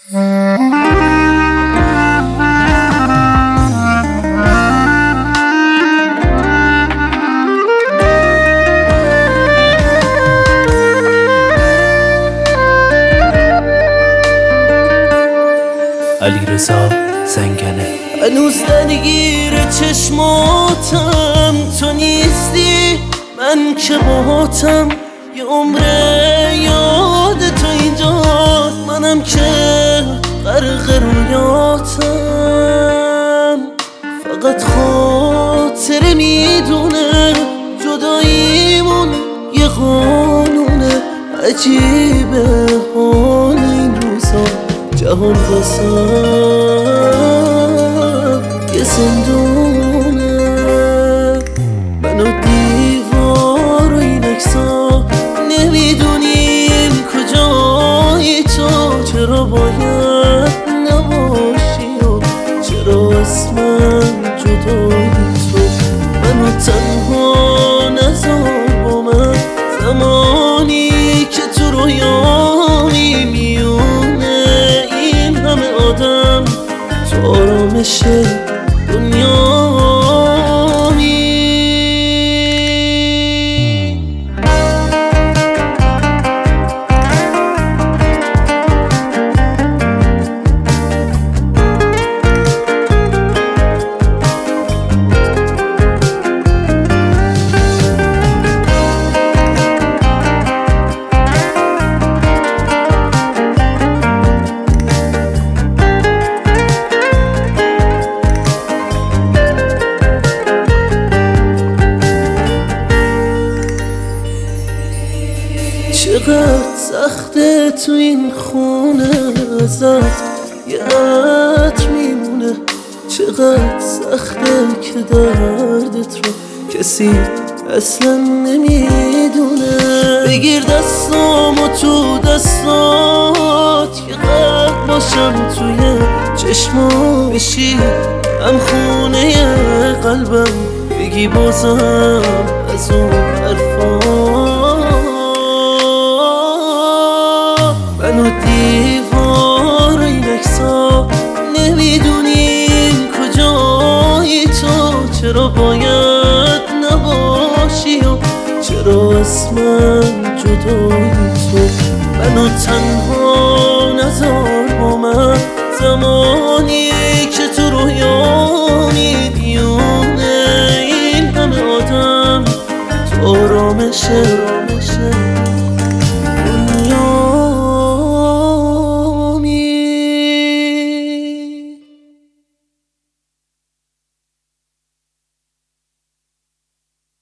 علیرضا زنگنه. هنوز درگیر چشماتم تو نیستی، من که باهاتم یه عمره یاد تو اینجاست، منم که غرق رویاتم. فقط خاطره میدونه جداییمون یه قانونه، عجیبه حال این روزا، جهان واسم یه زندونه. من و دیوار و این اکسا نمیدونیم کجایی تو، چرا باید نباشی و چرا اسمم جدایی تو. منو تنها نذار با من، زمانی که تو رویانی میونه این همه آدم تو آرامش دنیامی. چقدر سخته تو این خونه ازت یه عطر میمونه، چقدر سخته که دردت رو کسی اصلا نمیدونه. بگیر دستامو تو دستات که غرق باشم توی چشما، بشی هم خونه قلبم، بگی بازم از اون حرفا. من و دیوار و این اکسا نمیدونیم کجایی تو، چرا باید نباشی و چرا اسمم جدایی تو. منو تنها نذار با من، زمان